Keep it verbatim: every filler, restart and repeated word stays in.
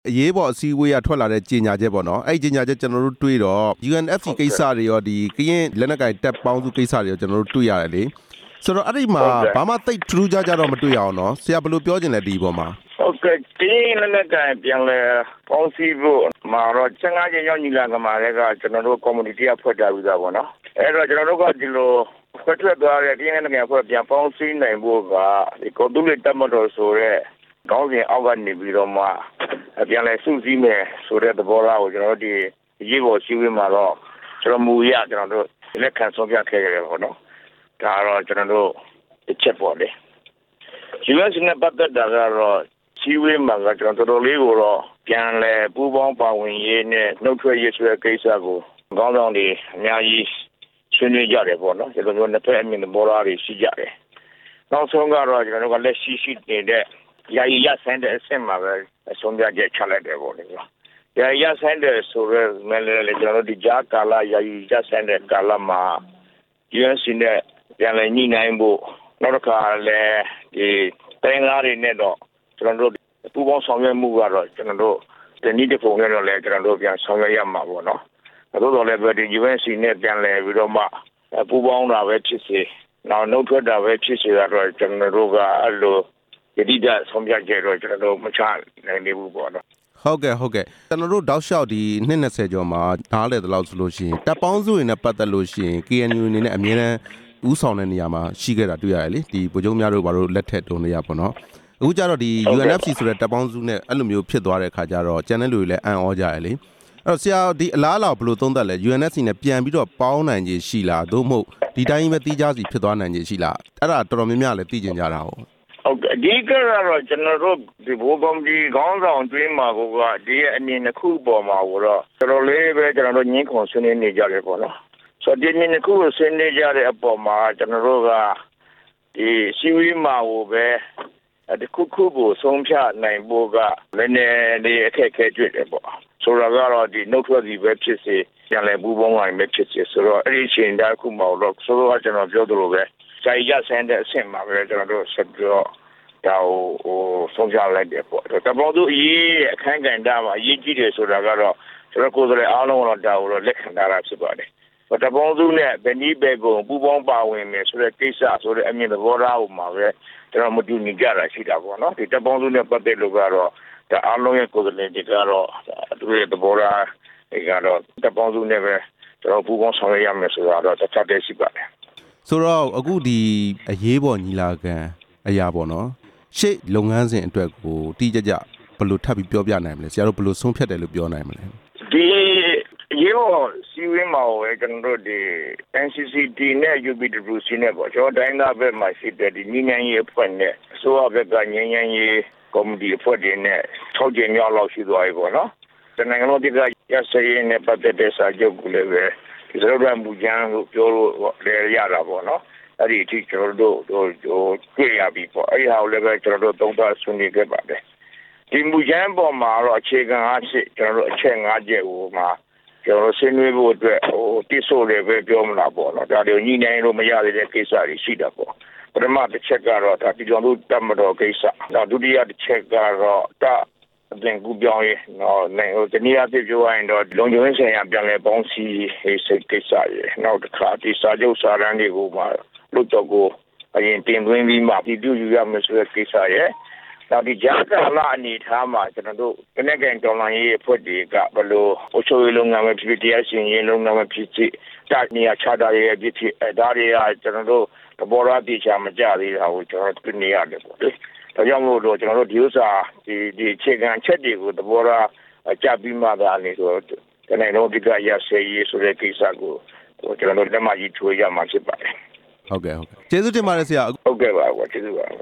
ရေးပေါ်အစည်းအဝေးရထွက်လာတဲ့ကြေညာချက်ပေါ့နော်အဲ့ဒီကြေညာချက်ကျွန်တော်တို့တွေ့တော့ U N F C ကိစ္စတွေရောဒီကရင်လက်နက်ကိုင်တပ်ပေါင်းစုကိစ္စတွေရောကျွန်တော်တို့တွေ့ရတယ်လေဆိုတော့အဲ့ဒီမှာဘာမှသိထူးခြားကြတော့မတွေ့ရအောင်နော်ဆရာဘယ်လိုပြောချင်လဲဒီပေါ်မှာဟုတ်ကဲ့ကရင်လက်နက်ကိုင်ပြန်လဲပေါင်းစည်းဖို့မှာတော့ဆယ်ငါးကျင်းရောက်ညီလာခံမှာလည်းကကျွန်တော်တို့ community ကဖွဲ့ထားပြီးသားပေါ့နော်အဲ့တော့ကျွန်တော်တို့ကဒီလိုဖွဲ့ထွက်သွားတဲ့ကရင်လက်နက်ကိုင်ဖွဲ့ပြန်ပေါင်းစည်းနိုင်ဖို့ကဒီကိုတူလေးတပ်မတော်ဆိုတဲ့ကောင်းစဉ်အောက်ကနေပြီးတော့မှပြန်လဲစုစည်းမယ်ဆိုတဲ့သဘောထားကိုကျွန်တော်တို့ဒီရေးပေါ်ရှိဝေးမှာတော့ကျွန်တော်မူရကျွန်တော်တို့လက်ခံဆုံးဖြတ်ခဲ့ရတယ်ပေါ့နော်ဒါတော့ကျွန်တော်တို့တစ်ချက်ပေါ့လေ U S နဲ့ပတ်သက်တာကတော့ရှိဝေးမှာကကျွန်တော်တို့လေးကိုတော့ပြန်လဲပူးပေါင်းပါဝင်ရေးနဲ့နှုတ်ထွက်ရေးဆိုတဲ့ကိစ္စကိုကောင်းဆောင်တွေအများကြီးဆွေးနွေးကြတယ်ပေါ့နော်ဒီလိုမျိုးနှစ်ဖက်အမြင်သဘောထားတွေရှိကြတယ်နောက်ဆုံးကတော့ကျွန်တော်တို့ကလက်ရှိရှိနေတဲ့ယာယီရဆိုင်တဲ့အဆင့်မှာပဲအဆုံးဖြတ်ချက်ချလိုက်တယ်ပေါ့လေယာယီရဆိုင်တဲ့ဆိုရဲမယ်လေကျွန်တော်တို့ဒီကြားကာလယာယီရဆိုင်တဲ့ကာလမှာ U N C နဲ့ပြန်လည်ညှိနှိုင်းဖို့နောက်တစ်ခါလည်းဒီတိုင်းသားတွေနဲ့တော့ကျွန်တော်တို့ပူးပေါင်းဆောင်ရွက်မှုကတော့ကျွန်တော်တို့ဒီနေ့တပုံနဲ့တော့လည်းကျွန်တော်တို့ပြန်ဆောင်ရွက်ရမှာပေါ့နော်။သို့တော်လည်းပဲဒီ U N C နဲ့ပြန်လည်ပြီးတော့မှပူးပေါင်းတာပဲဖြစ်စေနောက်နှုတ်ထွက်တာပဲဖြစ်စေတော့ကျွန်တော်တို့ကအဲ့လိုဒီတိကျဆောင်ပြကြတော့ကျွန်တော်တို့မချနိုင်နေဘူးပေါ့နော်ဟုတ်ကဲ့ဟုတ်ကဲ့ကျွန်တော်တို့တောက်လျှောက်ဒီနှစ်၂၀ကျော်မှာနားလေတဲ့လောက်ဆိုလို့ရှိရင်တပ်ပေါင်းစုတွေနဲ့ပတ်သက်လို့ရှိရင် K N U အနေနဲ့အမြဲတမ်းဦးဆောင်တဲ့နေရာမှာရှိခဲ့တာတွေ့ရတယ်လေဒီဗိုလ်ချုပ်များတို့ဘာလို့လက်ထက်တုံးနေရပေါ့နော်အခုကျတော့ဒီ U N F C ဆိုတဲ့တပ်ပေါင်းစုနဲ့အဲ့လိုမျိုးဖြစ်သွားတဲ့အခါကျတော့ကျန်တဲ့လူတွေလည်းအံ့ဩကြရလေအဲ့တော့ဆရာဒီအလားအလာဘယ်လိုသုံးသပ်လဲ U N F C နဲ့ပြန်ပြီးတော့ပေါင်းနိုင်ခြင်းရှိလားသို့မဟုတ်ဒီတိုင်းပဲတီးခြားစီဖြစ်သွားနိုင်ခြင်းရှိလားအဲ့ဒါတော်တော်များများလည်းသိကျင်ကြတာဟုတ်ဟုတ်ကဲ့အဓိကတော့ကျွန်တော်တို့ဒီဘိုးကောင်ကြီးခေါင်းဆောင်တွင်းမှာကဒီအမြင်တစ်ခုပေါ်မှာတော့တော်တော်လေးပဲကျွန်တော်တို့ညှင်းခုန်ဆွေးနွေးနေကြတယ်ပေါ့နော်ဆိုတော့ဒီမြင်တစ်ခုကိုဆွေးနွေးကြတဲ့အပေါ်မှာကျွန်တော်တို့ကဒီစီဝီမာကိုပဲဒီခုခုကိုဆုံးဖြတ်နိုင်ဖို့ကလည်းနည်းနည်းအခက်အခဲတွေ့တယ်ပေါ့ဆိုတော့ကတော့ဒီနှုတ်ထွက်စီပဲဖြစ်စေပြန်လည်ပူးပေါင်းနိုင်ပဲဖြစ်စေဆိုတော့အဲ့ဒီအချိန်တိုင်းခုမှတော့ဆိုတော့ကျွန်တော်ပြောသလိုပဲစာရဆန်းတဲ့အဆင့်မှာပဲကျွန်တော်တို့ဆက်ပြီးတော့ဒါဟိုဆုံးဖြတ်လိုက်တယ်ပေါ့တပေါ်သူအရေးအခန်းကဏ္ဍမှာအရေးကြီးတယ်ဆိုတာကတော့ကျွန်တော်ကိုယ်စားလှယ်အားလုံးတော့ဒါကိုတော့လက်ခံထားတာဖြစ်ပါတယ်တပေါ်သူနဲ့ဗနီးဘဲကိုပူပေါင်းပါဝင်မယ်ဆိုတဲ့ကိစ္စဆိုတဲ့အမြင်သဘောထားကိုမှာပဲကျွန်တော်မတူညီကြတာရှိတာပေါ့နော်ဒီတပေါ်သူနဲ့ပတ်သက်လို့ကတော့ဒါအားလုံးရဲ့ကိုယ်စားလှယ်တွေကတော့သူရဲ့သဘောထားတွေကတော့တပေါ်သူနဲ့ပဲကျွန်တော်ပူပေါင်းဆောင်ရွက်ရမယ်ဆိုတာတော့တစ်ချက်တည်းရှိပါတယ်ဆိုတော့အခုဒီအရေးပေါ်ညီလာခံအရာပေါ့နော်ရှေ့လုပ်ငန်းစဉ်အတွက်ကိုတိကျကျဘယ်လိုထပ်ပြီးပြောပြနိုင်မလဲဆရာတို့ဘယ်လိုဆုံးဖြတ်တယ်လို့ပြောနိုင်မလဲဒီအရေးပေါ်စီဝင်းမှာပဲကျွန်တော်တို့ဒီ N C C T နဲ့ U P W C နဲ့ပေါ့ကျွန်တော်တိုင်းသားဘက်မှာရှိတဲ့ဒီညီညာရေးအဖွဲ့နဲ့အစိုးရဘက်ကညီညာရေးကော်မတီအဖွဲ့တွေနဲ့၆ကြိမ်မြောက်လောက်ရှိသွားပြီပေါ့နော်တနိုင်ငံလုံးဒီကရစရေးနဲ့ပတ်သက်တဲ့စာချုပ်ကိုလည်းပဲဒီလိုရမှုကြမ်းကိုပြောလို့လည်းရတာပေါ့နော်အဲ့ဒီအထိကျွန်တော်တို့ဟိုတွေ့ရပြီပေါ့အဲ့ဒီဟာကိုလည်းပဲကျွန်တော်တို့သုံးသပ်ဆွေးနွေးခဲ့ပါတယ်ဒီမူကြမ်းပေါ်မှာတော့အခြေခံအားဖြင့်ကျွန်တော်တို့အချက်၅ချက်ဟိုမှာကျွန်တော်ဆွေးနွေးဖို့အတွက်ဟိုတိဆို့တယ်ပဲပြောမလားပေါ့နော်ဒါတွေညှိနှိုင်းလို့မရသေးတဲ့ကိစ္စတွေရှိတာပေါ့ပထမတစ်ချက်ကတော့ဒါဒီကျွန်တော်တို့တမတော်ကိစ္စနောက်ဒုတိယတစ်ချက်ကတော့ဒါအပြင်ကူပြောင်းရေးနော်နိုင်ဟိုတနည်းအားဖြင့်ပြောရရင်တော့လုံခြုံရေးဆိုင်ရာပြန်လည်ပေါင်းစည်းရေးစိတ်ကိစ္စရေနောက်တစ်ခါဒီစာချုပ်စာတမ်းတွေကိုမှလို့တော့ကိုအရင်တင်သွင်းပြီးမှပြည်သူ့ယူရမယ်ဆိုတဲ့ကိစ္စရေနောက်ဒီကြားကာလအနေထားမှာကျွန်တော်တို့တနက်ကန်တော်လှန်ရေးအဖွဲ့တွေကဘယ်လိုအချို့လုံငန်းပဲဖြစ်ဖြစ်တရားရှင်ရေးလုံငန်းပဲဖြစ်ဖြစ်တာနေရာချတာရဲ့ဖြစ်ဖြစ်အဲဒါတွေကကျွန်တော်တို့သဘောထားတိကျမကြသေးတာကိုကျွန်တော်တွေ့နေရတယ်ပေါ့လေဒါကြောင့်မို့လို့ကျွန်တော်တို့ဒီဥစ္စာဒီဒီအခြေခံချက်တွေကိုသဘောထားကြပြီးမှသာနေဆိုတော့တနေ့လုံးဒီကရဆေးရေးဆိုတဲ့ကိစ္စကိုကျွန်တော်တို့လက်မကြီးထိုးရမှာဖြစ်ပါတယ်ဟုတ်ကဲ့ဟုတ်ကဲ့ကျေးဇူးတင်ပါတယ်ဆရာဟုတ်ကဲ့ပါကျေးဇူးပါ